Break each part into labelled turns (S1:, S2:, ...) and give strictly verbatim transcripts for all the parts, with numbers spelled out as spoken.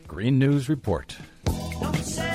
S1: Green News Report.
S2: All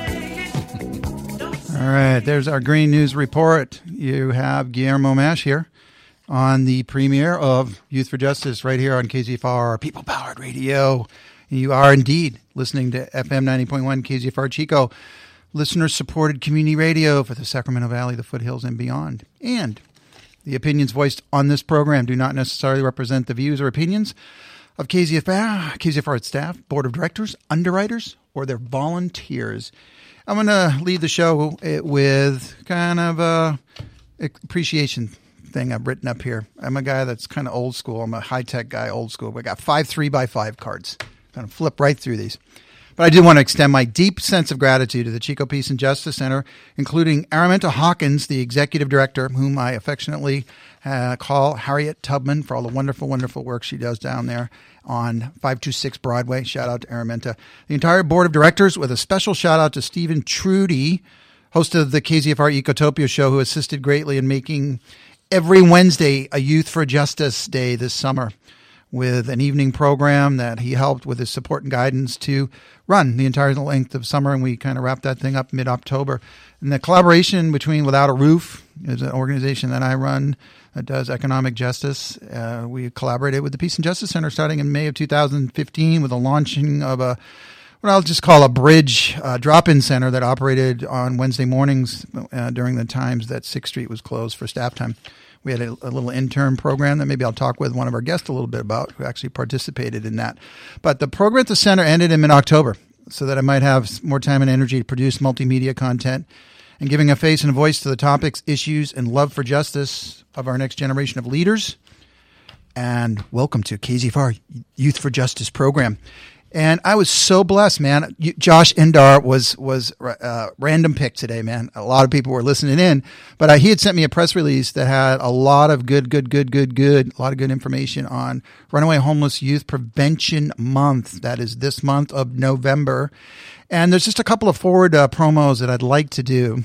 S3: right, there's our Green News Report. You have Guillermo Mash here on the premiere of Youth for Justice right here on K Z F R, People Powered Radio. You are indeed listening to F M ninety point one K Z F R Chico, listener-supported community radio for the Sacramento Valley, the foothills, and beyond. And the opinions voiced on this program do not necessarily represent the views or opinions of K Z F R, K Z F R staff, board of directors, underwriters, or their volunteers. I'm going to lead the show with kind of a appreciation thing I've written up here. I'm a guy that's kind of old school. I'm a high-tech guy, old school. We got five three by five cards. Kind of flip right through these. But I do want to extend my deep sense of gratitude to the Chico Peace and Justice Center, including Araminta Hawkins, the executive director, whom I affectionately uh, call Harriet Tubman, for all the wonderful, wonderful work she does down there on five two six Broadway. Shout out to Araminta. The entire board of directors, with a special shout out to Stephen Trudy, host of the K Z F R Ecotopia show, who assisted greatly in making every Wednesday a Youth for Justice Day this summer, with an evening program that he helped with his support and guidance to run the entire length of summer, and we kind of wrapped that thing up mid-October. And the collaboration between Without a Roof is an organization that I run that does economic justice. Uh, we collaborated with the Peace and Justice Center starting in May of two thousand fifteen with the launching of a what I'll just call a bridge uh, drop-in center that operated on Wednesday mornings uh, during the times that sixth Street was closed for staff time. We had a, a little intern program that maybe I'll talk with one of our guests a little bit about, who actually participated in that. But the program at the center ended in mid-October, so that I might have more time and energy to produce multimedia content and giving a face and a voice to the topics, issues, and love for justice of our next generation of leaders. And welcome to K Z F R Youth for Justice program. And I was so blessed, man. You, Josh Indar was was uh, random pick today, man. A lot of people were listening in, but uh, he had sent me a press release that had a lot of good, good, good, good, good, a lot of good information on Runaway Homeless Youth Prevention Month. That is this month of November. And there's just a couple of forward uh, promos that I'd like to do.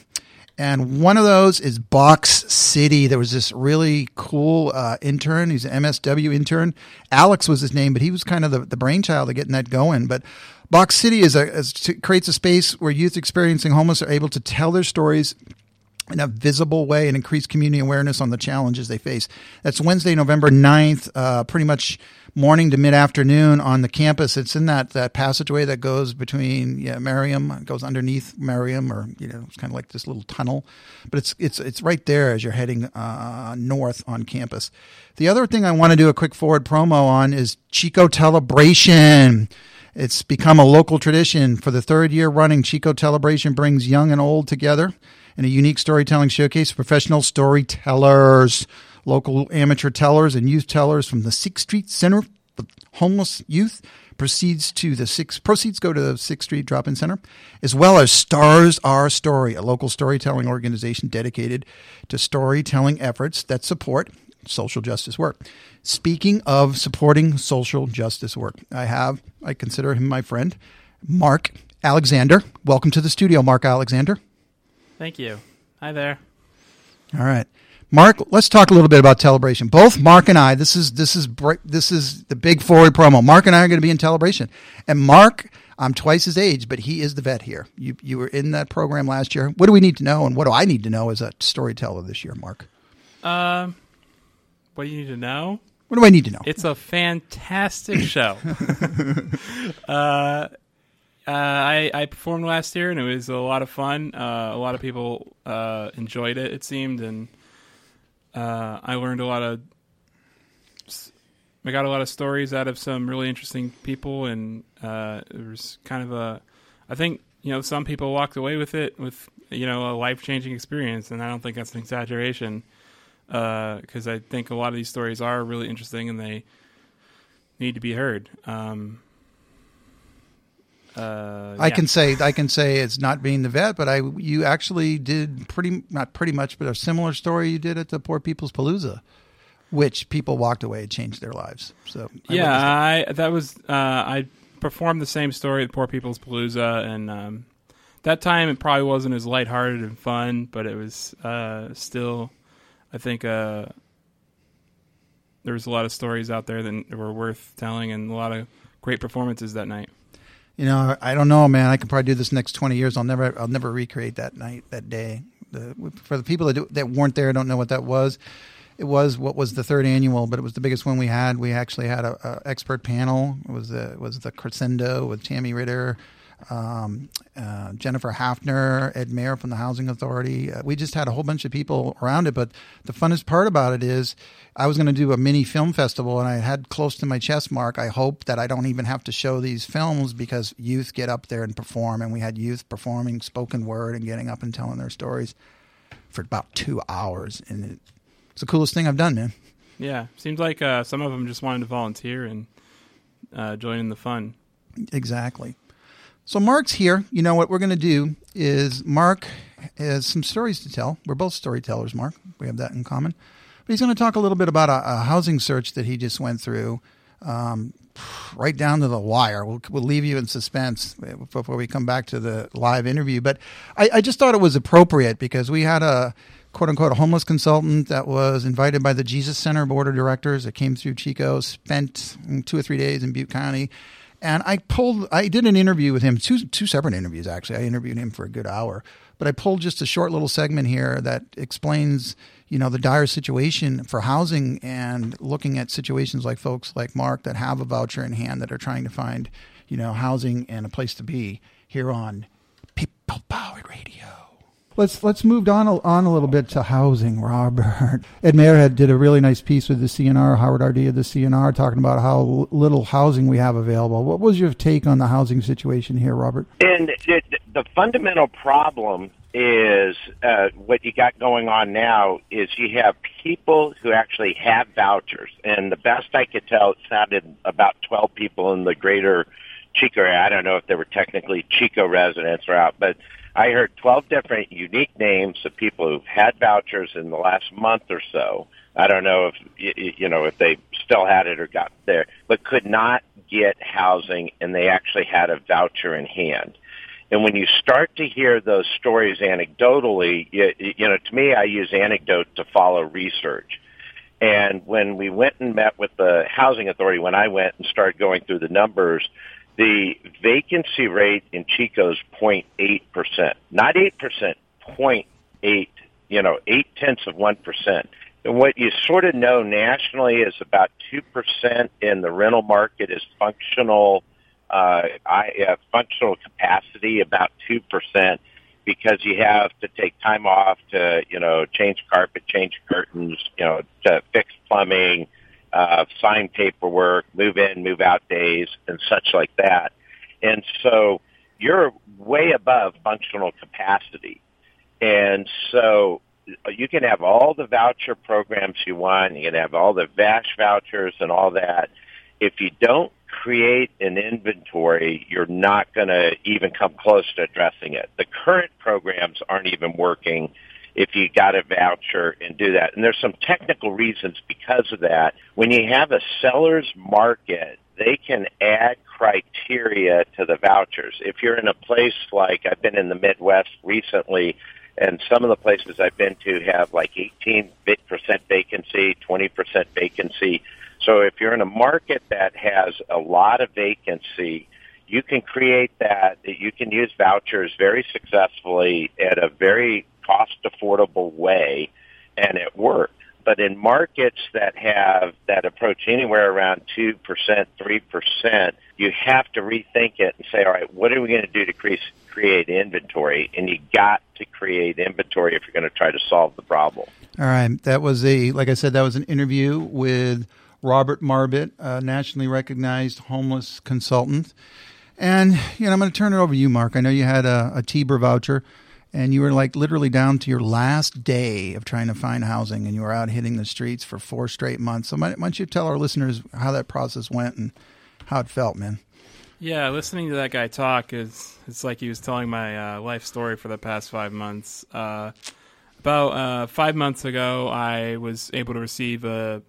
S3: And one of those is Box City. There was this really cool uh, intern. He's an M S W intern. Alex was his name, but he was kind of the, the brainchild of getting that going. But Box City is a, is to, creates a space where youth experiencing homeless are able to tell their stories in a visible way and increase community awareness on the challenges they face. That's Wednesday, November ninth, uh, pretty much morning to mid-afternoon on the campus. It's in that, that passageway that goes between yeah, Merriam, goes underneath Merriam, or, you know, it's kind of like this little tunnel. But it's it's it's right there as you're heading uh, north on campus. The other thing I want to do a quick forward promo on is Chico Telebration. It's become a local tradition. For the third year running, Chico Telebration brings young and old together in a unique storytelling showcase of professional storytellers, local amateur tellers, and youth tellers from the sixth Street Center for Homeless Youth. Proceeds to the six proceeds go to the sixth Street Drop-In Center, as well as Stars Our Story, a local storytelling organization dedicated to storytelling efforts that support social justice work. Speaking of supporting social justice work, I have, I consider him my friend, Mark Alexander. Welcome to the studio, Mark Alexander.
S4: Thank you. Hi there.
S3: All right. Mark, let's talk a little bit about Telebration. Both Mark and I, this is this is this is the big forward promo. Mark and I are going to be in Telebration. And Mark, I'm twice his age, but he is the vet here. You you were in that program last year. What do we need to know, and what do I need to know as a storyteller this year, Mark?
S4: Um, what do you need to know?
S3: What do I need to know?
S4: It's a fantastic show. uh, uh, I, I performed last year, and it was a lot of fun. Uh, a lot of people uh, enjoyed it, it seemed, and uh, I learned a lot of. I got a lot of stories out of some really interesting people, and uh, it was kind of a. I think you know some people walked away with it with you know a life changing experience, and I don't think that's an exaggeration. Because uh, I think a lot of these stories are really interesting and they need to be heard. Um, uh,
S3: I
S4: yeah.
S3: can say I can say it's not being the vet, but I you actually did pretty not pretty much, but a similar story you did at the Poor People's Palooza, which people walked away and changed their lives. So I
S4: yeah, that. I that was uh, I performed the same story at Poor People's Palooza, and um, that time it probably wasn't as lighthearted and fun, but it was uh, still. I think uh, there was a lot of stories out there that were worth telling and a lot of great performances that night.
S3: You know, I don't know, man. I could probably do this next twenty years. I'll never, I'll never recreate that night, that day. The, for the people that do, that weren't there, don't know what that was. It was what was the third annual, but it was the biggest one we had. We actually had a, a expert panel. It was the it was the Crescendo with Tammy Ritter, um, uh, Jennifer Hafner, Ed Mayer from the Housing Authority. Uh, we just had a whole bunch of people around it. But the funnest part about it is I was going to do a mini film festival, and I had close to my chest mark, I hope that I don't even have to show these films because youth get up there and perform. And we had youth performing spoken word and getting up and telling their stories for about two hours. And it, it's the coolest thing I've done, man.
S4: Yeah. Seems like uh, some of them just wanted to volunteer and uh, join in the fun.
S3: Exactly. So Mark's here. You know, what we're going to do is Mark has some stories to tell. We're both storytellers, Mark. We have that in common. But he's going to talk a little bit about a, a housing search that he just went through, um, right down to the wire. We'll, we'll leave you in suspense before we come back to the live interview. But I, I just thought it was appropriate because we had a, quote-unquote, a homeless consultant that was invited by the Jesus Center Board of Directors that came through Chico, spent two or three days in Butte County. And I pulled, I did an interview with him, two two separate interviews, actually. I interviewed him for a good hour. But I pulled just a short little segment here that explains, you know, the dire situation for housing and looking at situations like folks like Mark that have a voucher in hand that are trying to find, you know, housing and a place to be here on People Powered Radio. Let's let's move on on a little bit to housing, Robert. Ed Mayer had did a really nice piece with the C N R, Howard Ardee of the C N R, talking about how little housing we have available. What was your take on the housing situation here, Robert?
S1: And it, the fundamental problem is uh, what you got going on now is you have people who actually have vouchers. And the best I could tell, it sounded about twelve people in the greater Chico area. I don't know if they were technically Chico residents or out, but I heard twelve different unique names of people who've had vouchers in the last month or so. I don't know if, you know, if they still had it or got there, but could not get housing, and they actually had a voucher in hand. And when you start to hear those stories anecdotally, you, you know, to me, I use anecdote to follow research. And when we went and met with the Housing Authority, when I went and started going through the numbers, the vacancy rate in Chico is zero point eight percent, not eight percent, zero point eight, you know, eight tenths of one percent. And what you sort of know nationally is about two percent in the rental market is functional, uh, I, uh, functional capacity, about two percent, because you have to take time off to, you know, change carpet, change curtains, you know, to fix plumbing, Uh, sign paperwork, move in, move out days, and such like that. And so you're way above functional capacity. And so you can have all the voucher programs you want. You can have all the V A S H vouchers and all that. If you don't create an inventory, you're not going to even come close to addressing it. The current programs aren't even working if you got a voucher and do that. And there's some technical reasons because of that. When you have a seller's market, they can add criteria to the vouchers. If you're in a place like, I've been in the Midwest recently, and some of the places I've been to have like eighteen percent vacancy, twenty percent vacancy. So if you're in a market that has a lot of vacancy, you can create that. You can use vouchers very successfully at a very cost-affordable way, and it worked. But in markets that have that approach anywhere around two percent, three percent, you have to rethink it and say, all right, what are we going to do to create, create inventory? And you got to create inventory if you're going to try to solve the problem.
S3: All right. That was a, like I said, that was an interview with Robert Marbit, a nationally recognized homeless consultant. And, you know, I'm going to turn it over to you, Mark. I know you had a, a T B R voucher, and you were like literally down to your last day of trying to find housing, and you were out hitting the streets for four straight months. So why don't you tell our listeners how that process went and how it felt, man?
S4: Yeah, listening to that guy talk is it's like he was telling my uh, life story for the past five months. Uh, about uh, five months ago, I was able to receive a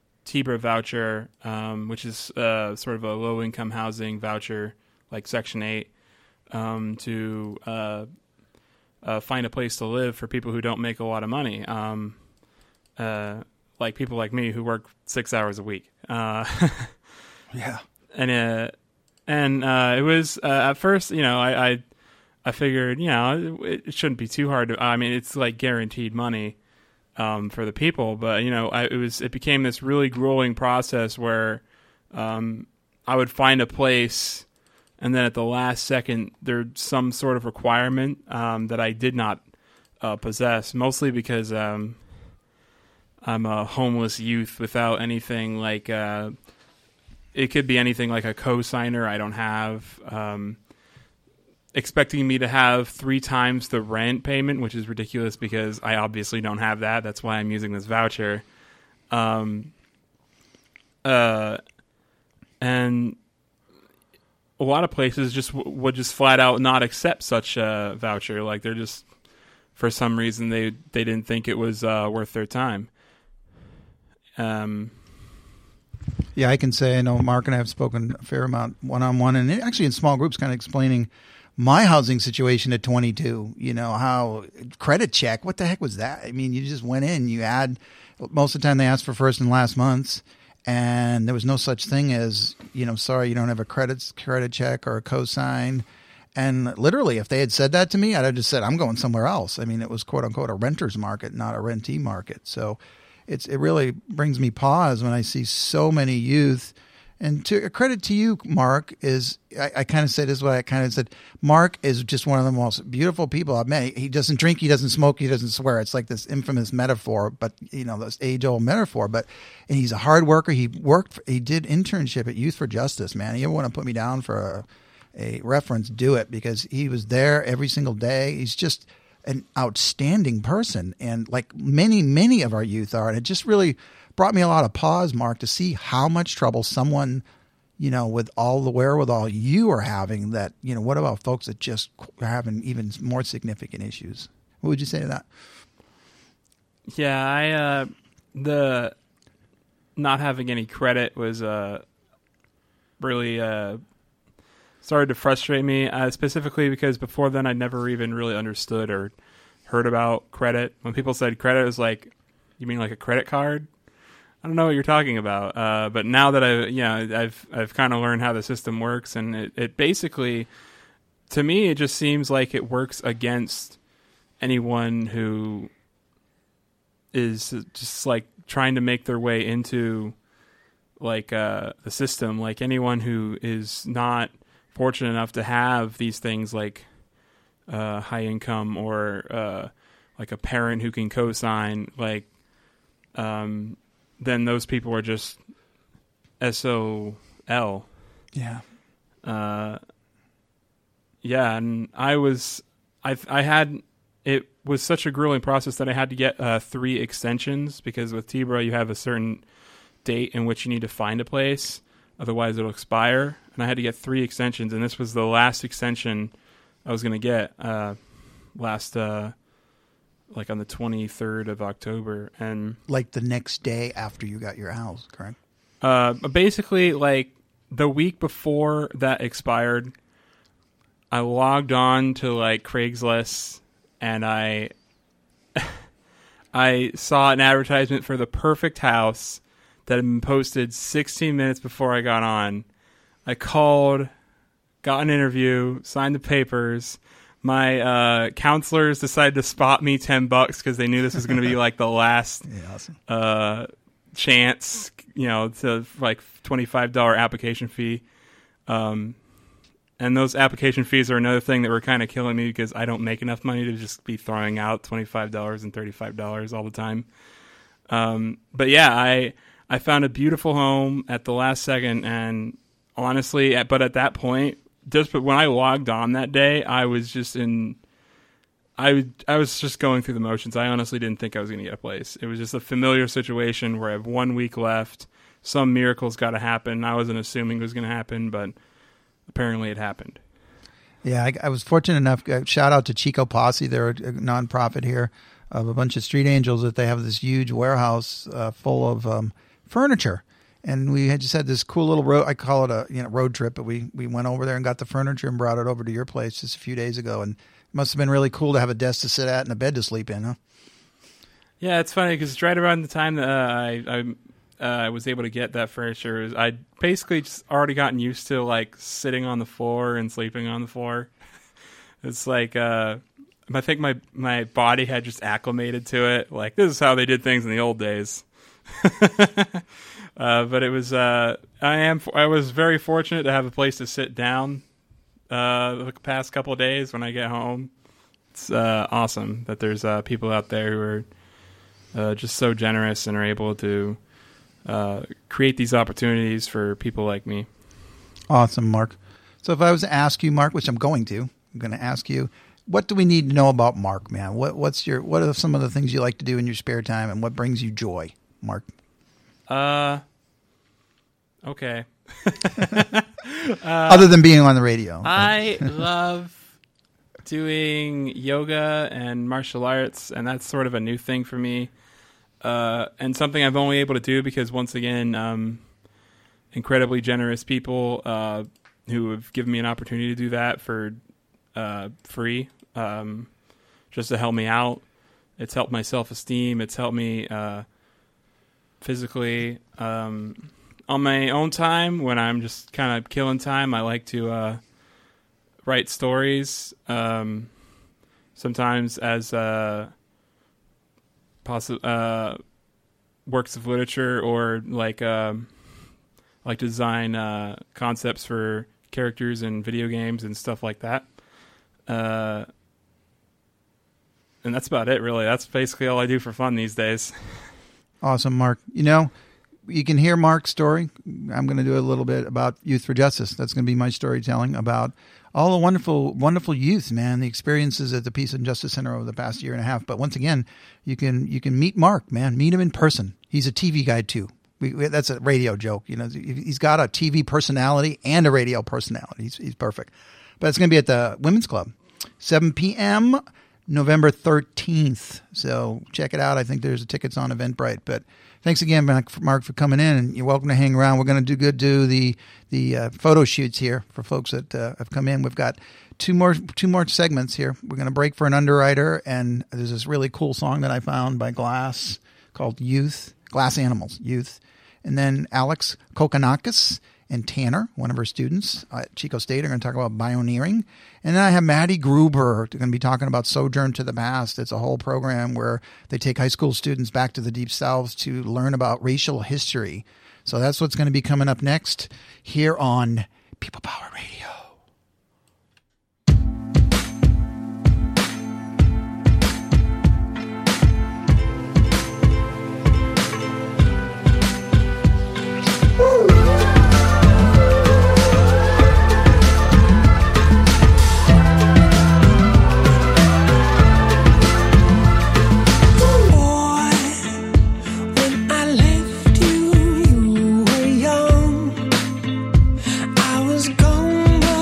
S4: T B R voucher, um, which is uh, sort of a low-income housing voucher, like Section eight, um, to uh, uh, find a place to live for people who don't make a lot of money, um, uh, like people like me who work six hours a week. Uh,
S3: yeah.
S4: And uh, And uh, it was uh, at first, you know, I, I I figured, you know, it, it shouldn't be too hard to. I mean, it's like guaranteed money um, for the people, but you know, I, it was it became this really grueling process where um, I would find a place, and then at the last second, there's some sort of requirement um, that I did not uh, possess, mostly because um, I'm a homeless youth without anything like. Uh, it could be anything like a co-signer I don't have. Um, expecting me to have three times the rent payment, which is ridiculous because I obviously don't have that. That's why I'm using this voucher. Um, uh, and a lot of places just w- would just flat out not accept such a voucher. Like they're just, for some reason, they, they didn't think it was uh, worth their time. Um,
S3: Yeah, I can say I know Mark and I have spoken a fair amount one-on-one and actually in small groups kind of explaining my housing situation at twenty-two, you know, how credit check, what the heck was that? I mean, you just went in, you add, most of the time they asked for first and last months, and there was no such thing as, you know, sorry, you don't have a credit, credit check or a cosign. And literally, if they had said that to me, I'd have just said, I'm going somewhere else. I mean, it was quote unquote a renter's market, not a rentee market. So it's it really brings me pause when I see so many youth. And to a credit to you, Mark, is I, I kind of say this is what I kind of said. Mark is just one of the most beautiful people I've met. He, he doesn't drink, he doesn't smoke, he doesn't swear. It's like this infamous metaphor, but you know, this age-old metaphor. But and he's a hard worker. He worked. For, he did internship at Youth for Justice. Man, you ever want to put me down for a, a reference? Do it, because he was there every single day. He's just an outstanding person, and like many, many of our youth are. And it just really brought me a lot of pause, Mark, to see how much trouble someone, you know, with all the wherewithal you are having, that, you know, what about folks that just are having even more significant issues? What would you say to that?
S4: Yeah, I, uh, the not having any credit was, uh, really, uh, started to frustrate me, uh, specifically because before then I never even really understood or heard about credit. When people said credit, it was like, you mean like a credit card? I don't know what you're talking about. Uh, but now that I, you know, I've, I've kind of learned how the system works, and it, it basically, to me, it just seems like it works against anyone who is just like trying to make their way into like, uh, the system. Like anyone who is not fortunate enough to have these things like, uh, high income or, uh, like a parent who can co-sign, like, um, then those people are just S O L.
S3: Yeah.
S4: Uh, yeah, and I was, I I had, it was such a grueling process that I had to get uh, three extensions, because with T B R A you have a certain date in which you need to find a place, otherwise it'll expire. And I had to get three extensions, and this was the last extension I was going to get uh, last, uh, like on the twenty-third of October. And
S3: like the next day after you got your house, correct?
S4: Uh, basically, like the week before that expired, I logged on to like Craigslist, and I I saw an advertisement for the perfect house that had been posted sixteen minutes before I got on. I called, got an interview, signed the papers. My uh, counselors decided to spot me ten bucks because they knew this was going to be like the last
S3: Yeah, awesome.
S4: uh, chance, you know, to like twenty-five dollars application fee. Um, and those application fees are another thing that were kind of killing me, because I don't make enough money to just be throwing out twenty-five dollars and thirty-five dollars all the time. Um, but yeah, I I found a beautiful home at the last second, and honestly, at, but at that point, just but when I logged on that day, I was just in. I I was just going through the motions. I honestly didn't think I was going to get a place. It was just a familiar situation where I have one week left. Some miracle's got to happen. I wasn't assuming it was going to happen, but apparently it happened.
S3: Yeah, I, I was fortunate enough. Uh, shout out to Chico Posse. They're a, a nonprofit here of a bunch of street angels, that they have this huge warehouse uh, full of um, furniture. And we had just had this cool little road, I call it a you know road trip, but we, we went over there and got the furniture and brought it over to your place just a few days ago. And it must have been really cool to have a desk to sit at and a bed to sleep in, huh?
S4: Yeah, it's funny because it's right around the time that uh, I, I uh, I was able to get that furniture, is I'd basically just already gotten used to like sitting on the floor and sleeping on the floor. It's like uh, I think my my body had just acclimated to it. Like, this is how they did things in the old days. uh, but it was uh, I am I was very fortunate to have a place to sit down uh, the past couple of days when I get home. It's uh, awesome that there's uh, people out there who are uh, just so generous and are able to uh, create these opportunities for people like me.
S3: Awesome, Mark. So if I was to ask you, Mark, which I'm going to, I'm going to ask you, what do we need to know about Mark, man? What what's your what are some of the things you like to do in your spare time, and what brings you joy, Mark?
S4: Uh, okay.
S3: uh, Other than being on the radio,
S4: I love doing yoga and martial arts, and that's sort of a new thing for me, uh, and something I've only able to do because, once again, um, incredibly generous people uh, who have given me an opportunity to do that for uh, free, um, just to help me out. It's helped my self-esteem. It's helped me uh, physically. Um, on my own time, when I'm just kind of killing time, I like to uh, write stories, um, sometimes as uh, possi- uh, works of literature, or like um, I like to design uh, concepts for characters in video games and stuff like that. Uh, and that's about it, really. That's basically all I do for fun these days.
S3: Awesome, Mark. You know, you can hear Mark's story. I'm going to do a little bit about Youth for Justice. That's going to be my storytelling about all the wonderful, wonderful youth, man, the experiences at the Peace and Justice Center over the past year and a half. But once again, you can you can meet Mark, man. Meet him in person. He's a T V guy, too. We, we, that's a radio joke. You know, he's got a T V personality and a radio personality. He's, he's perfect. But it's going to be at the Women's Club, seven p.m., November thirteenth. So check it out. I think there's tickets on Eventbrite. But thanks again, Mark, for coming in. And you're welcome to hang around. We're going to do good do the the uh, photo shoots here for folks that uh, have come in. We've got two more two more segments here. We're going to break for an underwriter, and there's this really cool song that I found by Glass called Youth, Glass Animals, Youth. And then Alex Kokonakis and Tanner, one of our students at Chico State, are going to talk about bioneering. And then I have Maddie Gruber, going to be talking about Sojourn to the Past. It's a whole program where they take high school students back to the Deep South to learn about racial history. So that's what's going to be coming up next here on People Power Radio.
S2: I was gone.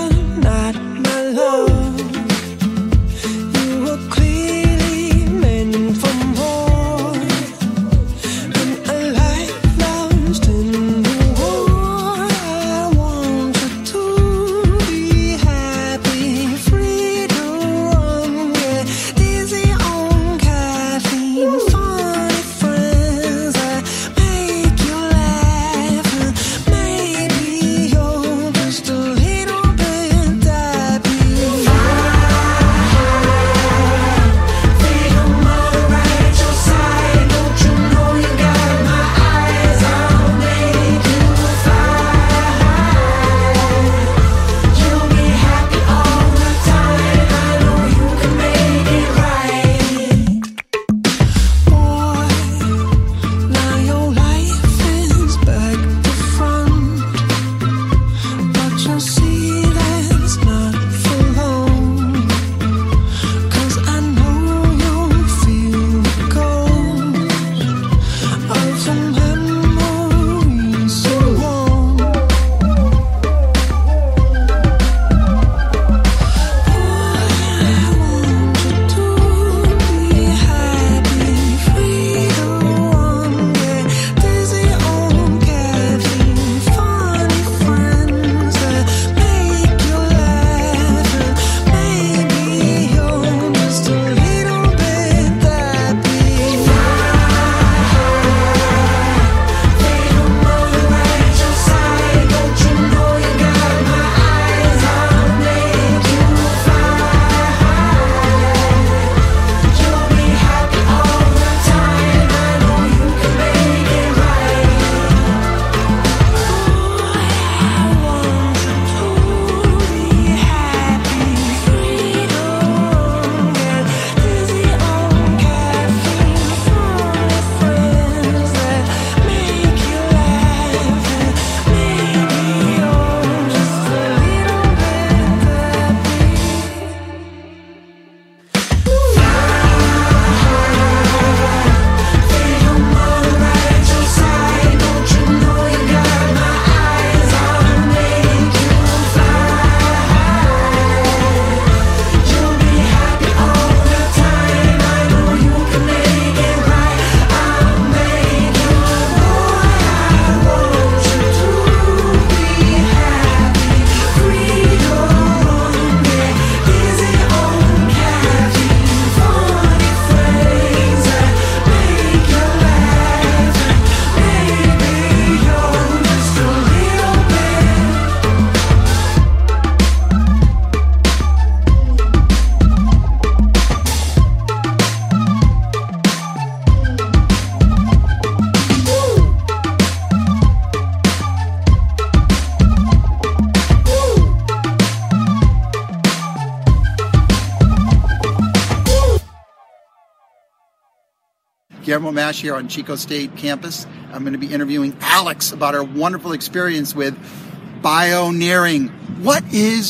S3: Guillermo Mash here on Chico State campus. I'm going to be interviewing Alex about her wonderful experience with bioneering. What is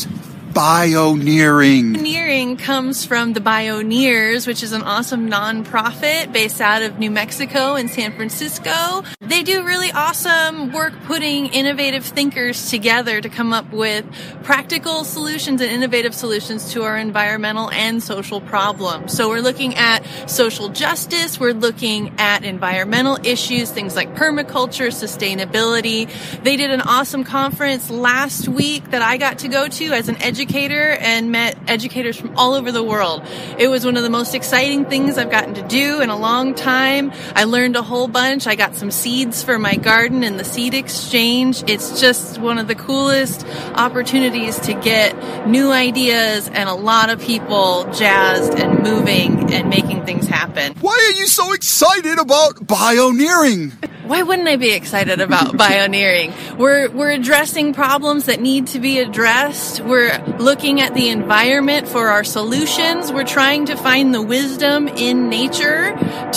S3: bioneering?
S2: Bioneering comes from the Bioneers, which is an awesome nonprofit based out of New Mexico and San Francisco. They do really awesome work putting innovative thinkers together to come up with practical solutions and innovative solutions to our environmental and social problems. So we're looking at social justice, we're looking at environmental issues, things like permaculture, sustainability. They did an awesome conference last week that I got to go to as an educator and met educators from all over the world. It was one of the most exciting things I've gotten to do in a long time. I learned a whole bunch. I got some seeds for my garden in the seed exchange. It's just one of the coolest opportunities to get new ideas and a lot of people jazzed and moving and making things happen.
S3: Why are you so excited about bioneering?
S2: Why wouldn't I be excited about bioneering? We're we're addressing problems that need to be addressed. We're looking at the environment for our solutions. We're trying to find the wisdom in nature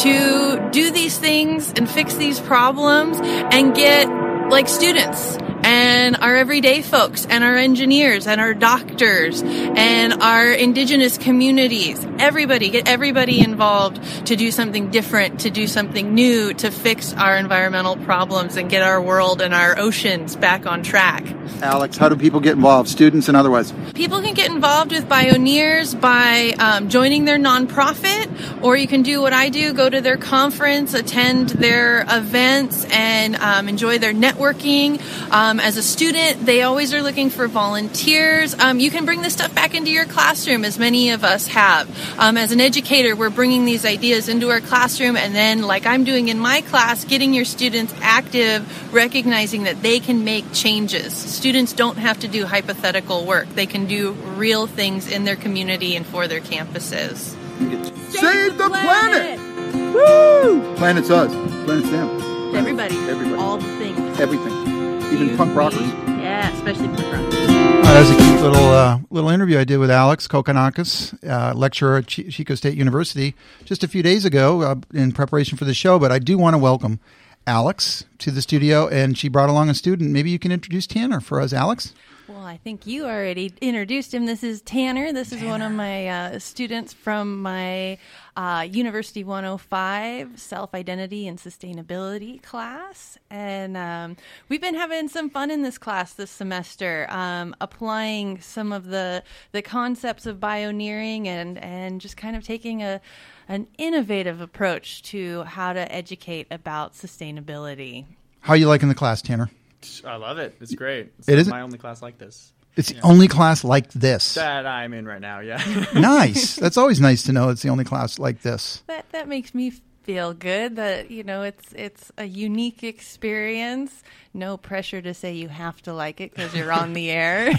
S2: to do these things and fix these problems and get like students and our everyday folks and our engineers and our doctors and our indigenous communities. Everybody, get everybody involved to do something different, to do something new, to fix our environmental problems and get our world and our oceans back on track.
S3: Alex, how do people get involved, students and otherwise?
S2: People can get involved with Bioneers by um, joining their nonprofit, or you can do what I do, go to their conference, attend their events, and um, enjoy their networking. Um, as a student, they always are looking for volunteers. Um, you can bring this stuff back into your classroom, as many of us have. Um, as an educator, we're bringing these ideas into our classroom, and then, like I'm doing in my class, getting your students active, recognizing that they can make changes. Students don't have to do hypothetical work. They can do real things in their community and for their campuses.
S3: Save, Save the planet! planet! Woo! Planet's us. Planet's them.
S2: Everybody.
S3: Everybody.
S2: All the things.
S3: Everything. Even
S2: you,
S3: punk rockers.
S2: Me. Yeah, especially punk rockers.
S3: Uh, that was a cute little uh, little interview I did with Alex Kokkinakis, uh, lecturer at Ch- Chico State University, just a few days ago uh, in preparation for the show. But I do want to welcome Alex to the studio, and she brought along a student. Maybe you can introduce Tanner for us, Alex.
S2: Well, I think you already introduced him. This is Tanner. This
S3: Tanner.
S2: is one of my uh, students from my uh, University one oh five Self-Identity and Sustainability class. And um, we've been having some fun in this class this semester, um, applying some of the the concepts of bioneering and, and just kind of taking a an innovative approach to how to educate about sustainability.
S3: How are you liking the class, Tanner?
S5: I love it. It's great. It's
S3: it is
S5: my only class like this.
S3: It's
S5: yeah.
S3: the only class like this.
S5: That I'm in right now, yeah.
S3: Nice. That's always nice to know it's the only class like this.
S2: That that makes me feel good that, you know, it's it's a unique experience. No pressure to say you have to like it because you're on the air.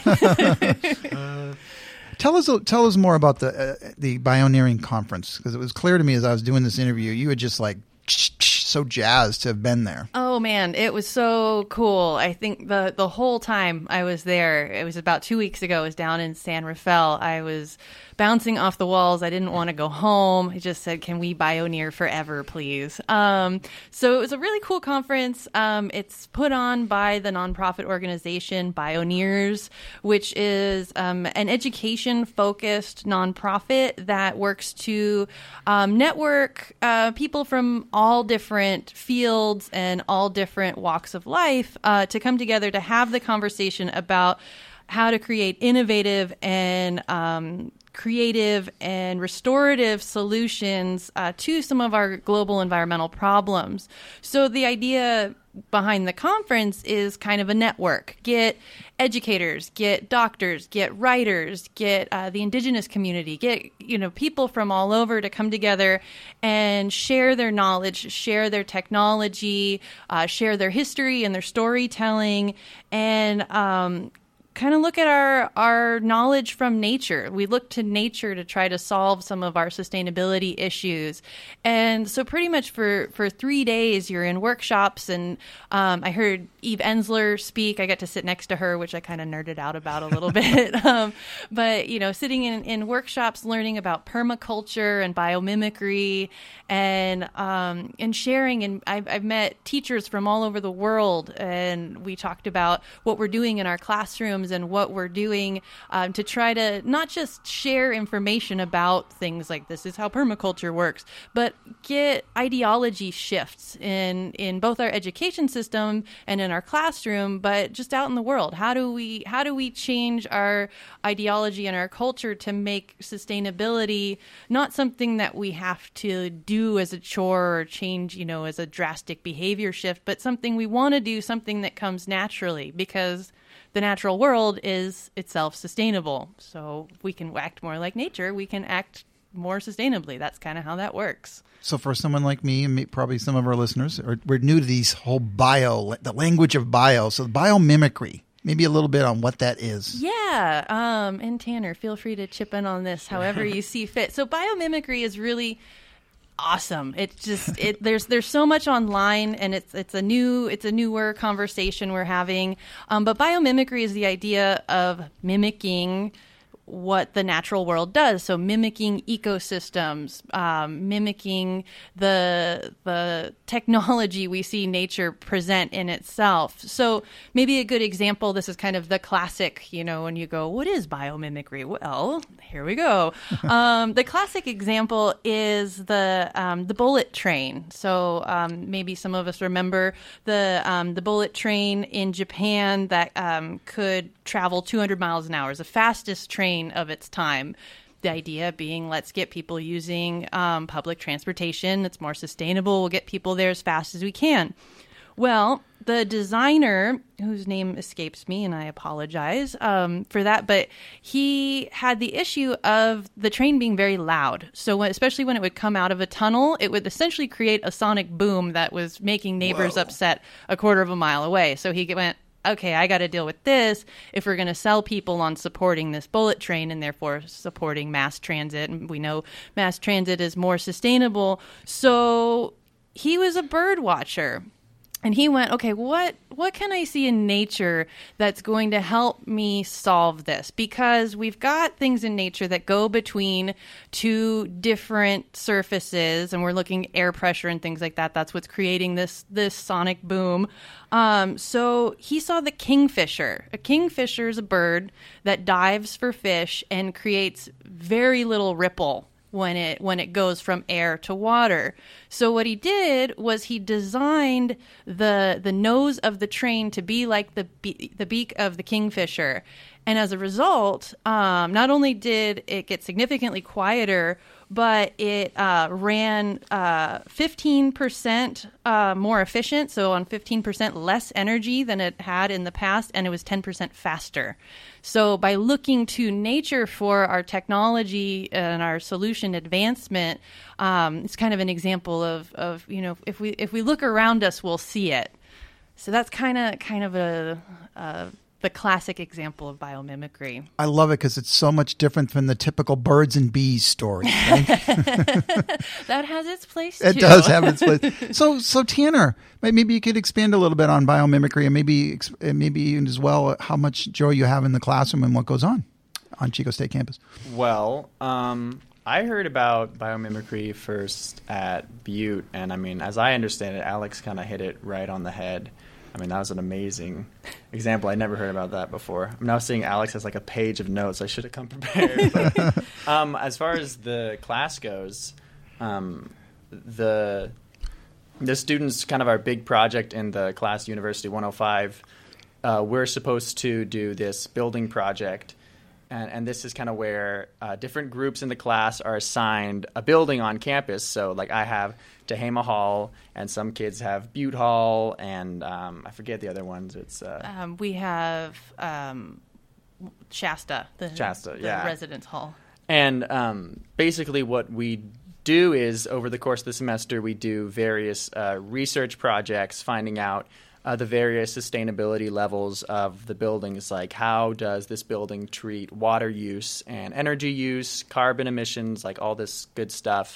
S3: uh, tell us tell us more about the uh, the Bioneering conference, because it was clear to me as I was doing this interview, you had just like so jazzed to have been there.
S2: Oh man, it was so cool. I think the the whole time I was there, it was about two weeks ago, I was down in San Rafael. I was bouncing off the walls. I didn't want to go home. I just said, can we bioneer forever, please? Um, so it was a really cool conference. Um, it's put on by the nonprofit organization Bioneers, which is um, an education-focused nonprofit that works to um, network uh, people from all different fields and all different walks of life uh, to come together to have the conversation about how to create innovative and um, creative and restorative solutions uh, to some of our global environmental problems. So the idea behind the conference is kind of a network. Get educators, get doctors, get writers, get uh, the indigenous community, get, you know, people from all over to come together and share their knowledge, share their technology, uh, share their history and their storytelling, and um, kind of look at our, our knowledge from nature. We look to nature to try to solve some of our sustainability issues. And so pretty much for, for three days, you're in workshops. And um, I heard Eve Ensler speak. I got to sit next to her, which I kind of nerded out about a little bit. um, but, you know, sitting in, in workshops, learning about permaculture and biomimicry and um, and sharing. And I've, I've met teachers from all over the world. And we talked about what we're doing in our classrooms and what we're doing um, to try to not just share information about things like this is how permaculture works, but get ideology shifts in, in both our education system and in our classroom, but just out in the world. How do we how do we change our ideology and our culture to make sustainability not something that we have to do as a chore or change, you know, as a drastic behavior shift, but something we want to do, something that comes naturally, because the natural world is itself sustainable. So if we can act more like nature, we can act more sustainably. That's kind of how that works.
S3: So for someone like me and probably some of our listeners, are, we're new to these whole bio, the language of bio. So biomimicry, maybe a little bit on what that is.
S2: Yeah. Um, and Tanner, feel free to chip in on this however you see fit. So biomimicry is really awesome. It's just it there's there's so much online, and it's it's a new it's a newer conversation we're having. Um, but biomimicry is the idea of mimicking what the natural world does. So mimicking ecosystems, um, mimicking the the technology we see nature present in itself. So maybe a good example, this is kind of the classic, you know, when you go, what is biomimicry? Well, here we go. um, the classic example is the um, the bullet train. So um, maybe some of us remember the um, the bullet train in Japan that um, could travel two hundred miles an hour. It's the fastest train of its time. The idea being, let's get people using um, public transportation that's more sustainable. We'll get people there as fast as we can. Well, the designer, whose name escapes me, and I apologize um, for that, but he had the issue of the train being very loud. So when, especially when it would come out of a tunnel, it would essentially create a sonic boom that was making neighbors
S3: Whoa.
S2: upset a quarter of a mile away. So he went, okay, I got to deal with this if we're going to sell people on supporting this bullet train and therefore supporting mass transit. And we know mass transit is more sustainable. So he was a bird watcher. And he went, okay, what what can I see in nature that's going to help me solve this? Because we've got things in nature that go between two different surfaces, and we're looking at air pressure and things like that. That's what's creating this this sonic boom. Um, so he saw the kingfisher. A kingfisher is a bird that dives for fish and creates very little ripple when it when it goes from air to water. So what he did was he designed the the nose of the train to be like the be- the beak of the kingfisher. And as a result, um, not only did it get significantly quieter, but it uh, ran uh, fifteen percent uh, more efficient, so on fifteen percent less energy than it had in the past, and it was ten percent faster. So by looking to nature for our technology and our solution advancement, um, it's kind of an example of, of, you know, if we if we look around us, we'll see it. So that's kind of kind of a, a the classic example of biomimicry.
S3: I love it because it's so much different from the typical birds and bees story. Right?
S2: That has its place too.
S3: It does have its place. So, so Tanner, maybe you could expand a little bit on biomimicry, and maybe, maybe as well, how much joy you have in the classroom and what goes on on Chico State campus.
S5: Well, um, I heard about biomimicry first at Butte, and I mean, as I understand it, Alex kind of hit it right on the head. I mean, that was an amazing example. I never heard about that before. I'm now seeing Alex has like a page of notes. I should have come prepared. But, um, as far as the class goes, um, the the students, kind of our big project in the class University one oh five, uh, we're supposed to do this building project. And, and this is kind of where uh, different groups in the class are assigned a building on campus. So, like, I have Tehama Hall, and some kids have Butte Hall, and um, I forget the other ones. It's uh,
S2: um, we have um, Shasta, the,
S5: Shasta,
S2: the
S5: yeah.
S2: residence hall.
S5: And um, basically what we do is, over the course of the semester, we do various uh, research projects, finding out uh, the various sustainability levels of the buildings, like how does this building treat water use and energy use, carbon emissions, like all this good stuff.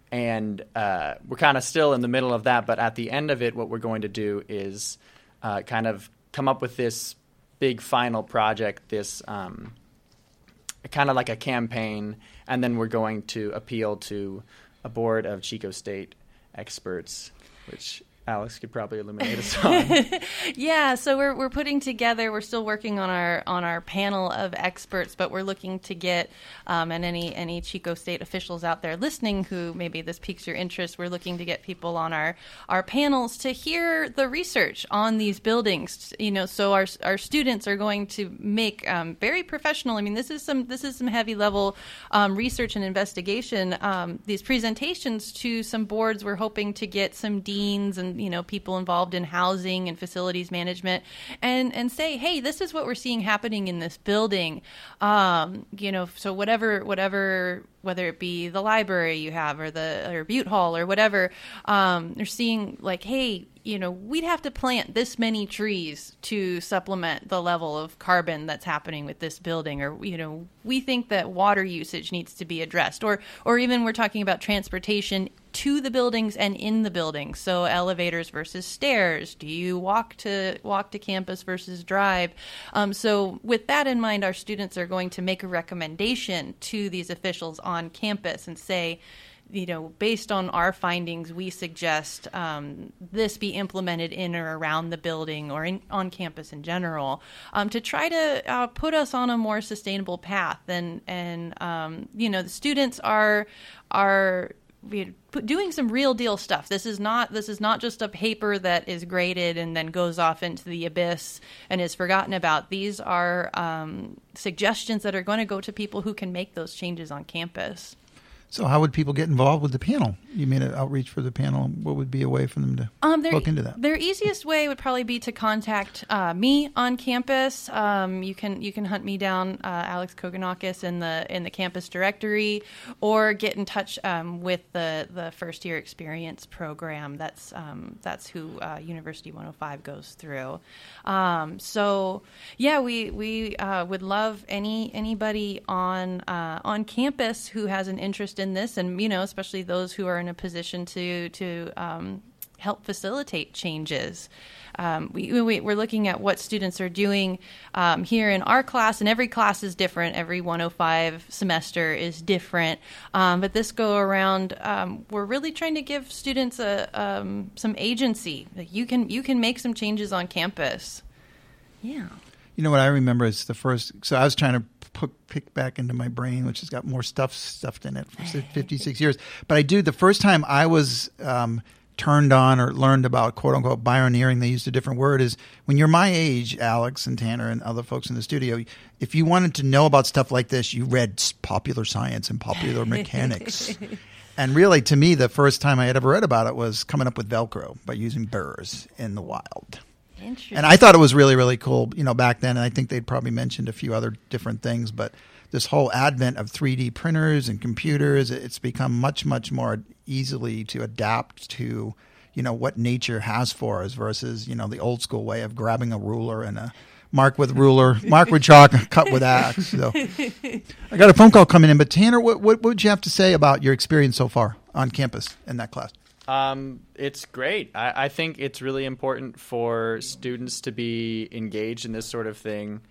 S5: And uh, we're kind of still in the middle of that, but at the end of it, what we're going to do is uh, kind of come up with this big final project, this um, kind of like a campaign, and then we're going to appeal to a board of Chico State experts, which Alex could probably illuminate us on.
S2: Yeah, so we're we're putting together. We're still working on our on our panel of experts, but we're looking to get um, and any any Chico State officials out there listening who maybe this piques your interest. We're looking to get people on our our panels to hear the research on these buildings. You know, so our our students are going to make um, very professional. I mean, this is some this is some heavy level um, research and investigation. Um, these presentations to some boards. We're hoping to get some deans and you know, people involved in housing and facilities management and, and say, hey, this is what we're seeing happening in this building. Um, you know, so whatever, whatever, whether it be the library you have or the, or Butte Hall or whatever, um, they're seeing like, hey, you know, we'd have to plant this many trees to supplement the level of carbon that's happening with this building. Or, you know, we think that water usage needs to be addressed. Or, or even we're talking about transportation to the buildings and in the buildings. So elevators versus stairs. Do you walk to walk to campus versus drive? Um, so with that in mind, our students are going to make a recommendation to these officials on campus and say, you know, based on our findings, we suggest um, this be implemented in or around the building or in, on campus in general um, to try to uh, put us on a more sustainable path. And, and um, you know, the students are are doing some real deal stuff. This is not this is not just a paper that is graded and then goes off into the abyss and is forgotten about. These are um, suggestions that are going to go to people who can make those changes on campus.
S3: So how would people get involved with the panel? You made an outreach for the panel. What would be a way for them to
S2: um, their,
S3: look into that?
S2: Their easiest way would probably be to contact uh, me on campus. Um, you can you can hunt me down, uh, Alex Kogonakis, in the in the campus directory, or get in touch um, with the, the first year experience program. That's um, that's who uh, University one oh five goes through. Um, so yeah, we we uh, would love any anybody on uh, on campus who has an interest in this, and you know, especially those who are in a position to to um, help facilitate changes. Um, we, we, we're looking at what students are doing um, here in our class, and every class is different. Every one oh five semester is different. Um, but this go around, um, we're really trying to give students a, um, some agency. Like you can you can make some changes on campus. Yeah.
S3: You know what I remember is the first. So I was trying to put, pick back into my brain, which has got more stuff stuffed in it for fifty-six years. But I do. The first time I was um, turned on or learned about quote unquote bioneering, they used a different word. Is when you're my age, Alex and Tanner and other folks in the studio. If you wanted to know about stuff like this, you read Popular Science and Popular Mechanics. And really, to me, the first time I had ever read about it was coming up with Velcro by using burrs in the wild. And I thought it was really, really cool, you know, back then. And I think they'd probably mentioned a few other different things. But this whole advent of three D printers and computers, it's become much, much more easily to adapt to, you know, what nature has for us versus, you know, the old school way of grabbing a ruler and a mark with ruler, mark with chalk, and cut with axe. So I got a phone call coming in. But Tanner, what, what, what would you have to say about your experience so far on campus in that class?
S5: Um, it's great. I, I think it's really important for students to be engaged in this sort of thing.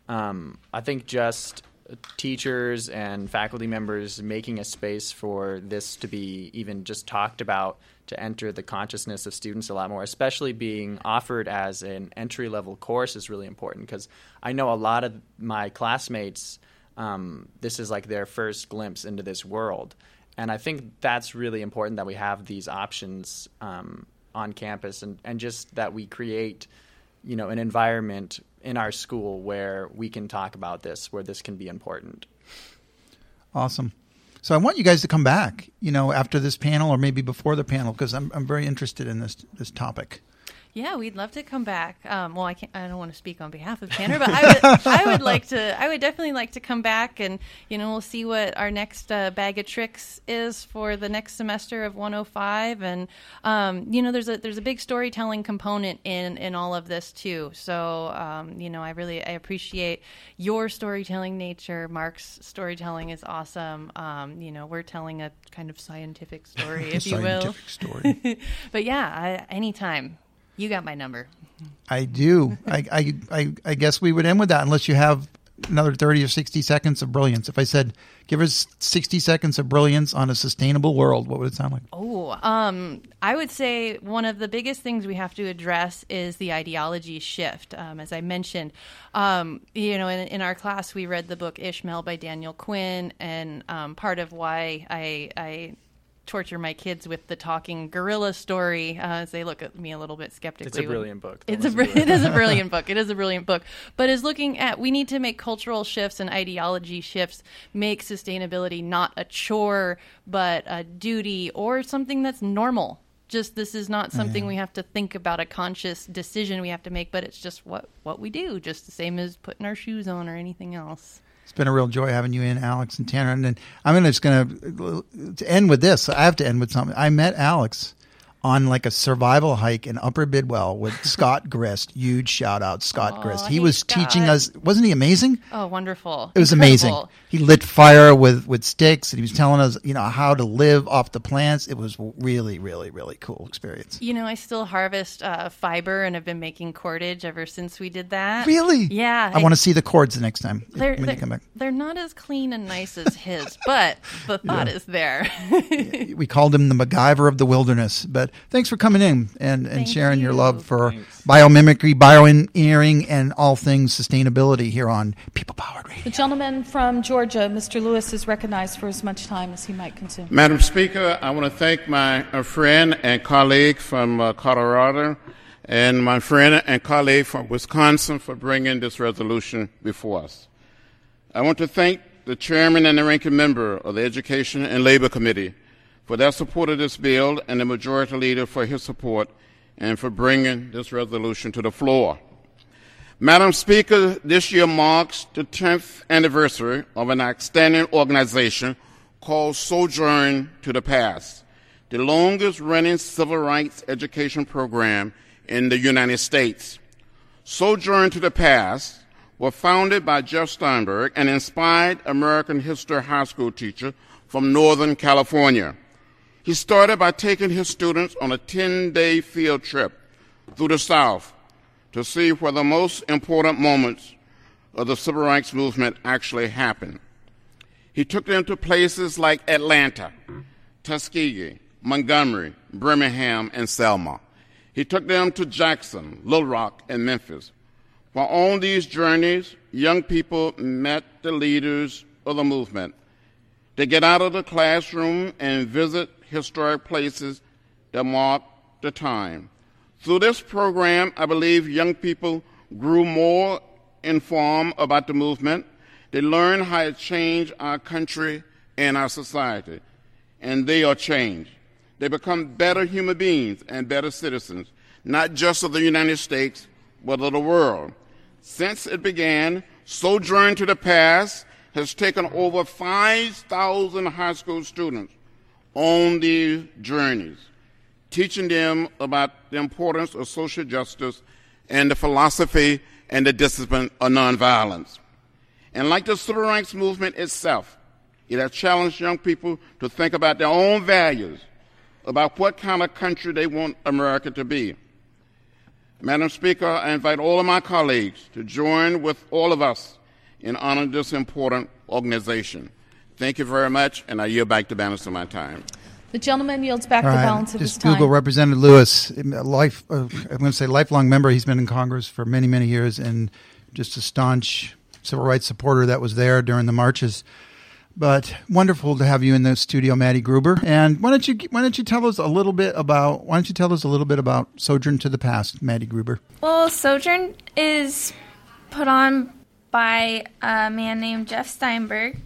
S5: Um, I think just teachers and faculty members making a space for this to be even just talked about to enter the consciousness of students a lot more, especially being offered as an entry-level course is really important because I know a lot of my classmates, um, this is like their first glimpse into this world. And I think that's really important that we have these options um, on campus and, and just that we create, you know, an environment in our school where we can talk about this, where this can be important.
S3: Awesome. So I want you guys to come back, you know, after this panel or maybe before the panel because I'm I'm very interested in this this topic.
S2: Yeah, we'd love to come back. Um, well, I can't. I don't want to speak on behalf of Tanner, but I would. I would like to. I would definitely like to come back, and you know, we'll see what our next uh, bag of tricks is for the next semester of one oh five. And um, you know, there's a there's a big storytelling component in in all of this too. So um, you know, I really I appreciate your storytelling nature. Mark's storytelling is awesome. Um, you know, we're telling a kind of scientific story, if you will.
S3: Scientific story.
S2: But yeah, I, anytime. You got my number.
S3: I do. I, I, I, I guess we would end with that unless you have another thirty or sixty seconds of brilliance. If I said, give us sixty seconds of brilliance on a sustainable world, what would it sound like?
S2: Oh, um, I would say one of the biggest things we have to address is the ideology shift. Um, as I mentioned, um, you know, in, in our class, we read the book Ishmael by Daniel Quinn, and um, part of why I, I torture my kids with the talking gorilla story uh, as they look at me a little bit skeptically.
S5: It's a brilliant book.
S2: It's a, it is a brilliant book. It is a brilliant book. But is looking at, we need to make cultural shifts and ideology shifts, make sustainability not a chore, but a duty or something that's normal. Just this is not something yeah. we have to think about, a conscious decision we have to make, but it's just what, what we do, just the same as putting our shoes on or anything else.
S3: It's been a real joy having you in, Alex and Tanner. And then I'm gonna, just going to end with this. I have to end with something. I met Alex on like a survival hike in Upper Bidwell with Scott Grist. Huge shout out, Scott
S2: Aw,
S3: Grist. He
S2: hey,
S3: was
S2: Scott.
S3: teaching us. Wasn't he amazing?
S2: Oh, wonderful.
S3: It was
S2: Incredible.
S3: amazing. He lit fire with, with sticks, and he was telling us, you know, how to live off the plants. It was really, really, really cool experience.
S2: You know, I still harvest uh, fiber and have been making cordage ever since we did that.
S3: Really?
S2: Yeah.
S3: I, I want to see the cords the next time
S2: They're,
S3: when
S2: they're,
S3: you come back.
S2: they're not as clean and nice as his, but the thought
S3: Yeah.
S2: is there.
S3: We called him the MacGyver of the wilderness. But thanks for coming in and, and
S2: Thank
S3: sharing your
S2: you.
S3: love for
S5: Thanks.
S3: biomimicry, bioengineering, and all things sustainability here on People Powered Radio.
S6: The gentleman from Georgia, Mister Lewis, is recognized for as much time as he might consume.
S7: Madam Speaker, I want to thank my uh, friend and colleague from uh, Colorado and my friend and colleague from Wisconsin for bringing this resolution before us. I want to thank the chairman and the ranking member of the Education and Labor Committee for their support of this bill and the majority leader for his support and for bringing this resolution to the floor. Madam Speaker, this year marks the tenth anniversary of an outstanding organization called Sojourn to the Past, the longest-running civil rights education program in the United States. Sojourn to the Past was founded by Jeff Steinberg, an inspired American history high school teacher from Northern California. He started by taking his students on a ten-day field trip through the South to see where the most important moments of the civil rights movement actually happened. He took them to places like Atlanta, Tuskegee, Montgomery, Birmingham, and Selma. He took them to Jackson, Little Rock, and Memphis. While on these journeys, young people met the leaders of the movement. They get out of the classroom and visit historic places that mark the time. Through this program, I believe young people grew more informed about the movement. They learned how it changed our country and our society, and they are changed. They become better human beings and better citizens, not just of the United States, but of the world. Since it began, Sojourn to the Past has taken over five thousand high school students on these journeys, teaching them about the importance of social justice and the philosophy and the discipline of nonviolence. And like the civil rights movement itself, it has challenged young people to think about their own values, about what kind of country they want America to be. Madam Speaker, I invite all of my colleagues to join with all of us in honoring this important organization. Thank you very much, and I yield back the balance of my time.
S6: The gentleman yields back
S3: All
S6: the
S3: right,
S6: balance of his
S3: just
S6: time.
S3: Google Representative Lewis, a life. Uh, I'm going to say lifelong member. He's been in Congress for many, many years, and just a staunch civil rights supporter that was there during the marches. But wonderful to have you in the studio, Maddie Gruber. And why don't you why don't you tell us a little bit about why don't you tell us a little bit about Sojourn to the Past, Maddie Gruber?
S8: Well, Sojourn is put on by a man named Jeff Steinberg,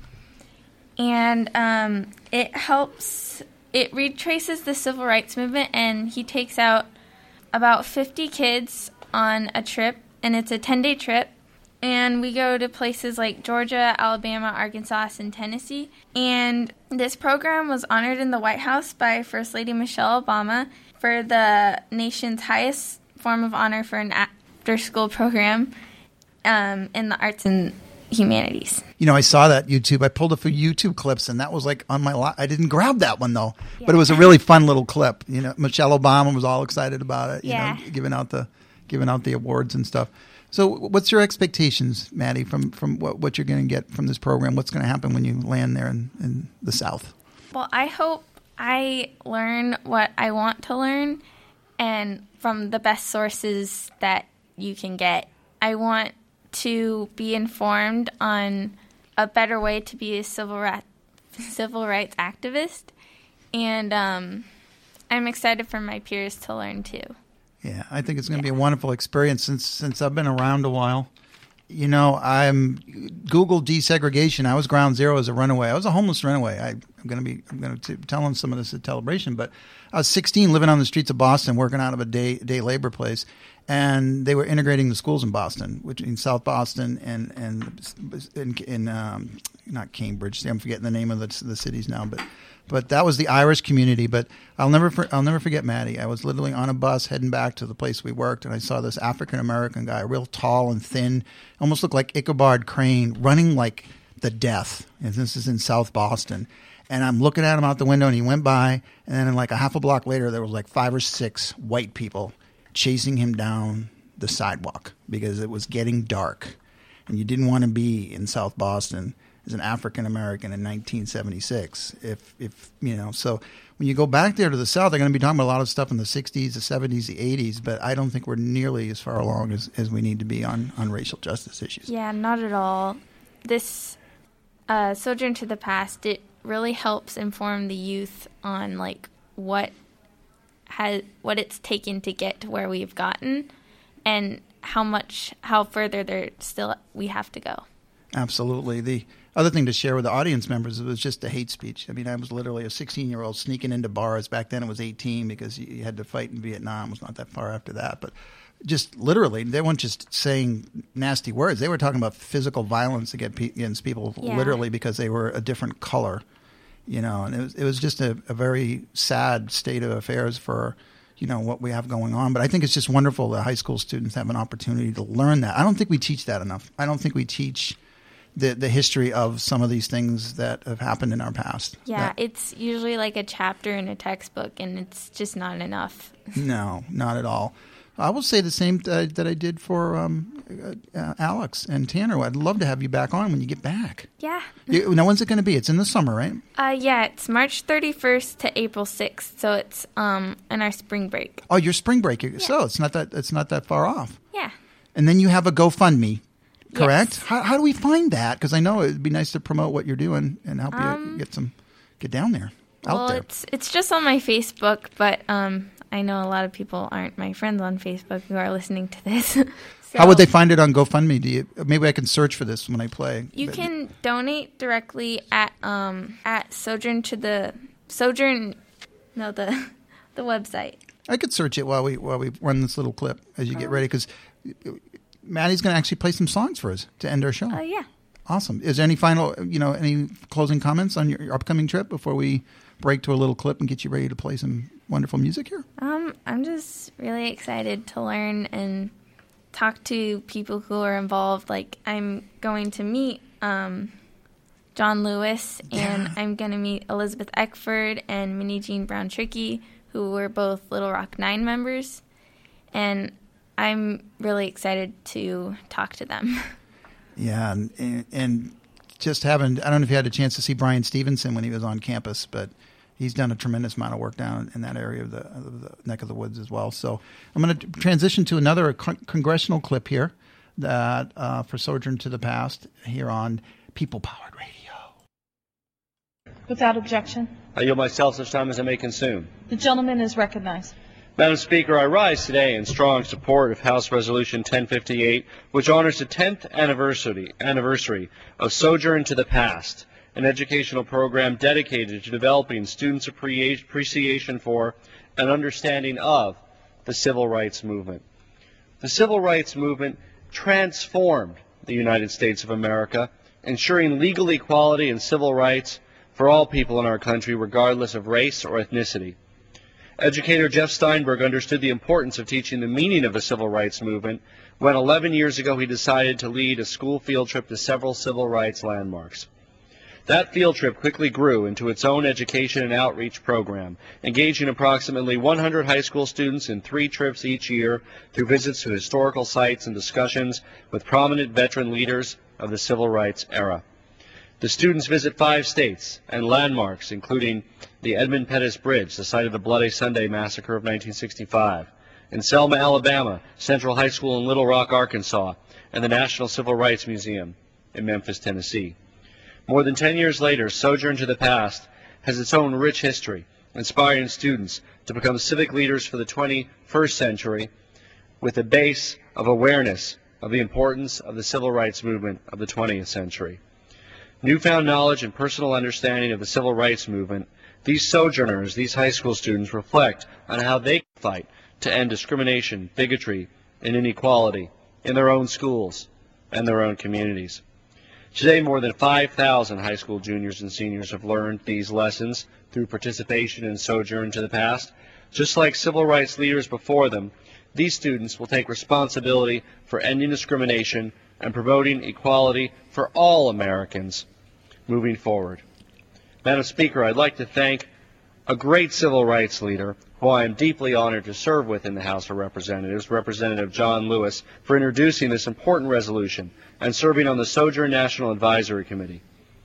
S8: and um, it helps. It retraces the civil rights movement, and he takes out about fifty kids on a trip, and it's a ten-day trip. And we go to places like Georgia, Alabama, Arkansas, and Tennessee. And this program was honored in the White House by First Lady Michelle Obama for the nation's highest form of honor for an after-school program um, in the arts and humanities.
S3: You know, I saw that YouTube. I pulled a few YouTube clips, and that was like on my lot. I didn't grab that one, though. Yeah. But it was a really fun little clip. You know, Michelle Obama was all excited about it, you
S8: yeah.
S3: know, giving out the giving out the awards and stuff. So what's your expectations, Maddie, from, from what, what you're going to get from this program? What's going to happen when you land there in, in the South?
S8: Well, I hope I learn what I want to learn and from the best sources that you can get. I want to be informed on a better way to be a civil, ra- civil rights activist, and um, I'm excited for my peers to learn too.
S3: Yeah, I think it's going to yeah. be a wonderful experience since since I've been around a while. You know, I'm Google desegregation. I was ground zero as a runaway. I was a homeless runaway. I, I'm going to be I'm going to tell them some of this at Celebration, but I was sixteen, living on the streets of Boston, working out of a day day labor place, and they were integrating the schools in Boston, which in South Boston and and in, in um, not Cambridge. I'm forgetting the name of the, the cities now, but. But that was the Irish community. But I'll never, I'll never forget Maddie. I was literally on a bus heading back to the place we worked, and I saw this African American guy, real tall and thin, almost looked like Ichabod Crane, running like the death. And this is in South Boston. And I'm looking at him out the window, and he went by. And then, in like a half a block later, there was like five or six white people chasing him down the sidewalk because it was getting dark, and you didn't want to be in South Boston as an African American in nineteen seventy-six. If, if you know, so when you go back there to the South, they're going to be talking about a lot of stuff in the sixties, the seventies, the eighties, but I don't think we're nearly as far along as, as we need to be on, on racial justice issues.
S8: Yeah, not at all. This uh, Sojourn to the Past, it really helps inform the youth on like what has what it's taken to get to where we've gotten, and how much how further there still we have to go.
S3: Absolutely. The other thing to share with the audience members, it was just a hate speech. I mean, I was literally a sixteen-year-old sneaking into bars. Back then it was eighteen because you had to fight in Vietnam. It was not that far after that. But just literally, they weren't just saying nasty words. They were talking about physical violence against people yeah. literally because they were a different color. You know, and it was, it was just a, a very sad state of affairs for, you know, what we have going on. But I think it's just wonderful that high school students have an opportunity to learn that. I don't think we teach that enough. I don't think we teach the the history of some of these things that have happened in our past.
S8: Yeah,
S3: that,
S8: it's usually like a chapter in a textbook, and it's just not enough.
S3: No, not at all. I will say the same uh, that I did for um, uh, uh, Alex and Tanner. I'd love to have you back on when you get back.
S8: Yeah.
S3: You, now, when's it going to be? It's in the summer, right?
S8: Uh, yeah, it's March thirty-first to April sixth, so it's um in our spring break.
S3: Oh, your spring break.
S8: Yeah.
S3: So it's not that it's not that far off.
S8: Yeah. And
S3: then you have a GoFundMe. Correct?
S8: Yes.
S3: How, how do we find that? Because I know it would be nice to promote what you're doing and help
S8: um,
S3: you get some, get down there, out
S8: well,
S3: there.
S8: Well, it's it's just on my Facebook, but um, I know a lot of people aren't my friends on Facebook who are listening to this. So
S3: how would they find it on GoFundMe? Do you maybe I can search for this when I play?
S8: You
S3: but,
S8: can donate directly at um at Sojourn to the Sojourn, no the the website.
S3: I could search it while we while we run this little clip as you get ready because Maddie's going to actually play some songs for us to end our show.
S8: Oh, uh, yeah.
S3: Awesome. Is there any final, you know, any closing comments on your, your upcoming trip before we break to a little clip and get you ready to play some wonderful music here?
S8: Um, I'm just really excited to learn and talk to people who are involved. Like, I'm going to meet um, John Lewis, and yeah. I'm going to meet Elizabeth Eckford and Minnie Jean Brown-Trickey, who were both Little Rock Nine members. And I'm really excited to talk to them.
S3: Yeah, and, and just having, I don't know if you had a chance to see Brian Stevenson when he was on campus, but he's done a tremendous amount of work down in that area of the, of the neck of the woods as well. So I'm going to transition to another con- congressional clip here that uh, for Sojourn to the Past here on People Powered Radio.
S6: Without objection.
S9: I yield myself such time as I may consume.
S6: The gentleman is recognized.
S9: Madam Speaker, I rise today in strong support of House Resolution ten fifty-eight, which honors the tenth anniversary, anniversary of Sojourn to the Past, an educational program dedicated to developing students' appreciation for and understanding of the civil rights movement. The civil rights movement transformed the United States of America, ensuring legal equality and civil rights for all people in our country, regardless of race or ethnicity. Educator Jeff Steinberg understood the importance of teaching the meaning of the civil rights movement when eleven years ago he decided to lead a school field trip to several civil rights landmarks. That field trip quickly grew into its own education and outreach program, engaging approximately one hundred high school students in three trips each year through visits to historical sites and discussions with prominent veteran leaders of the civil rights era. The students visit five states and landmarks, including the Edmund Pettus Bridge, the site of the Bloody Sunday Massacre of nineteen sixty-five, in Selma, Alabama, Central High School in Little Rock, Arkansas, and the National Civil Rights Museum in Memphis, Tennessee. More than ten years later, Sojourn to the Past has its own rich history, inspiring students to become civic leaders for the twenty-first century with a base of awareness of the importance of the civil rights movement of the twentieth century. Newfound knowledge and personal understanding of the civil rights movement, these sojourners, these high school students, reflect on how they can fight to end discrimination, bigotry, and inequality in their own schools and their own communities. Today, more than five thousand high school juniors and seniors have learned these lessons through participation in Sojourn to the Past. Just like civil rights leaders before them, these students will take responsibility for ending discrimination and promoting equality for all Americans moving forward. Madam Speaker, I'd like to thank a great civil rights leader who I am deeply honored to serve with in the House of Representatives, Representative John Lewis, for introducing this important resolution and serving on the Sojourn National Advisory Committee.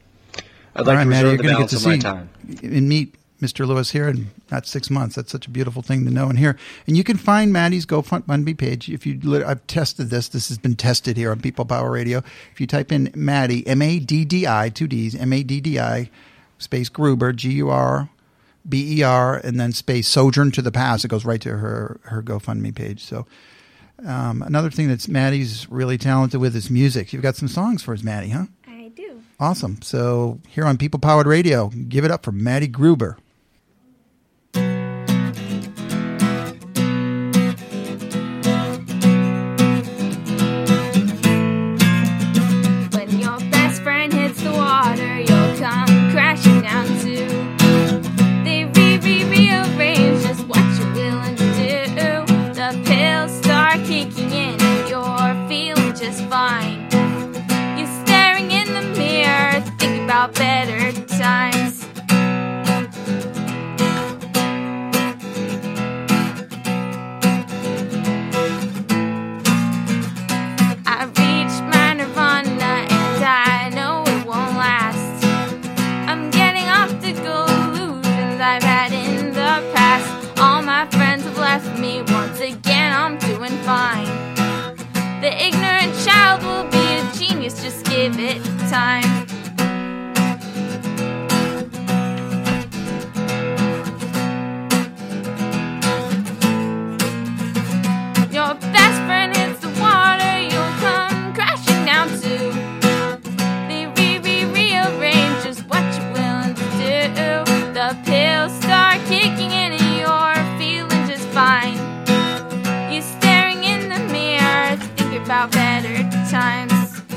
S9: I'd like
S3: right,
S9: to
S3: Maddie,
S9: reserve the balance
S3: get
S9: of
S3: to
S9: my
S3: see
S9: time.
S3: And meet Mister Lewis here in not six months. That's such a beautiful thing to know and hear. And you can find Maddie's GoFundMe page. If you, I've tested this. This has been tested here on People Power Radio. If you type in Maddie, M A D D I, two D's, M A D D I, space Gruber, G U R B E R, and then space Sojourn to the Past, it goes right to her, her GoFundMe page. So um, another thing that's Maddie's really talented with is music. You've got some songs for us, Maddie, huh?
S8: I do.
S3: Awesome. So here on People Powered Radio, give it up for Maddie Gruber.
S8: When your best friend hits the water, you'll come crashing down too. They re re rearrange just what you're willing to do. The pills start kicking in and you're feeling just fine. You're staring in the mirror, thinking about better times. I reached my nirvana and I know it won't last. I'm getting off the delusions I've had in the past. All my friends have left me, once again I'm doing fine. The ignorant child will be a genius, just give it time. Your best friend hits the water, you'll come crashing down too. They re re rearrange just what you're willing to do. The pills start kicking in and you're feeling just fine. You're staring in the mirror, thinking about better times.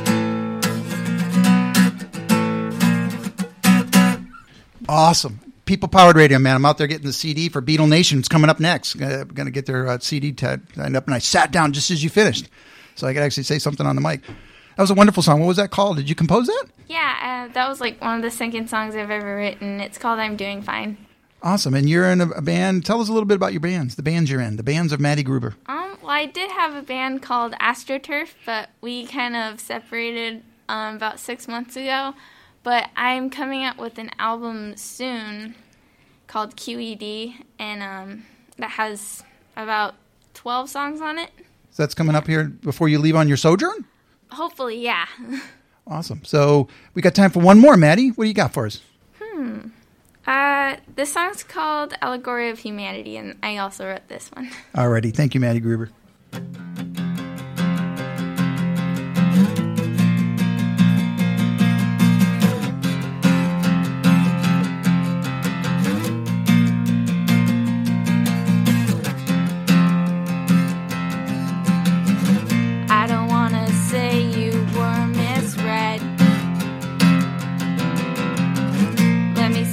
S3: Awesome. People Powered Radio, man. I'm out there getting the C D for Beetle Nation. It's coming up next. I'm going to get their uh, C D tied up, and I sat down just as you finished, so I could actually say something on the mic. That was a wonderful song. What was that called? Did you compose that?
S8: Yeah, uh, that was like one of the second songs I've ever written. It's called I'm Doing Fine.
S3: Awesome. And you're in a, a band. Tell us a little bit about your bands, the bands you're in, the bands of Maddie Gruber.
S8: Um, well, I did have a band called AstroTurf, but we kind of separated um, about six months ago. But I'm coming out with an album soon called Q E D, and um, that has about twelve songs on it.
S3: So that's coming up here before you leave on your sojourn?
S8: Hopefully, yeah.
S3: Awesome. So we got time for one more, Maddie. What do you got for us?
S8: Hmm. Uh, this song's called Allegory of Humanity, and I also wrote this one.
S3: Alrighty. Thank you, Maddie Gruber.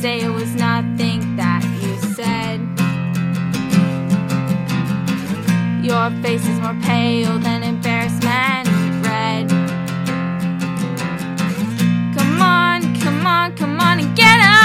S8: say it was nothing that you said. Your face is more pale than embarrassment red. Come on, come on, come on and get up.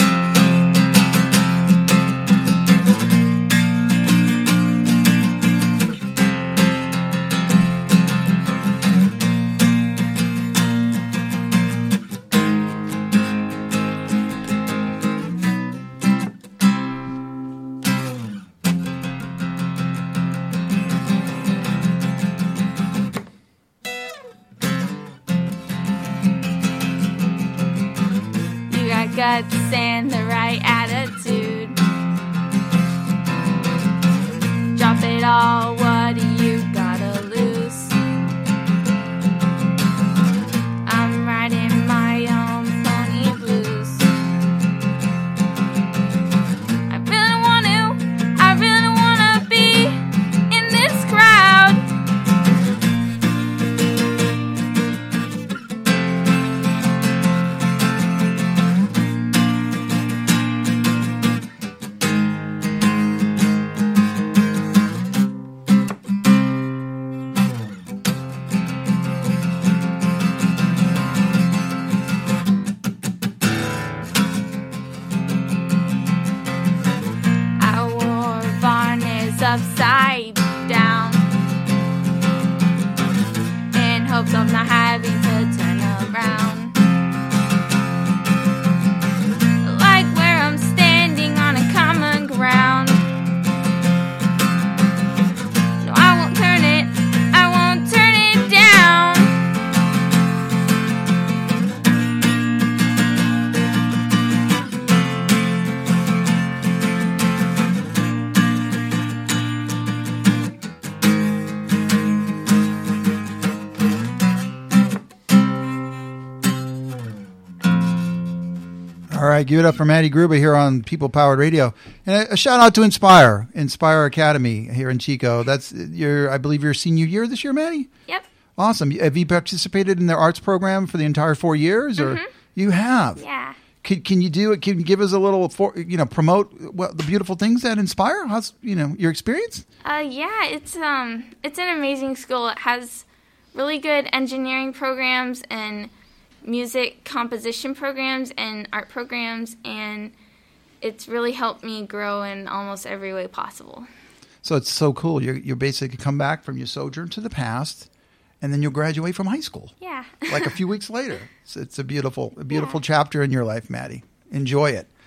S8: Guts and the right attitude. Drop it all, what do you gotta lose? I'm riding my own pony blues. I really want to, I really want to be in this crowd. Upside down in hopes of not having to turn around, like where I'm standing on a common ground. No, I won't turn it, I won't turn it down.
S3: All right, give it up for Maddie Gruber here on People Powered Radio, and a, a shout out to Inspire, Inspire Academy here in Chico. That's your, I believe, your senior year this year, Maddie.
S8: Yep.
S3: Awesome. Have you participated in their arts program for the entire four years, or
S8: Mhm.
S3: you have?
S8: Yeah.
S3: Can, can you do it? Can you give us a little, for, you know, promote what the beautiful things that Inspire? How's, you know, your experience?
S8: Uh, yeah, it's um, it's an amazing school. It has really good engineering programs and music composition programs and art programs, and it's really helped me grow in almost every way possible.
S3: So it's so cool. You're you basically come back from your sojourn to the past, and then you'll graduate from high school.
S8: Yeah.
S3: Like a few weeks later. So it's a beautiful, a beautiful yeah. chapter in your life, Maddie. Enjoy it.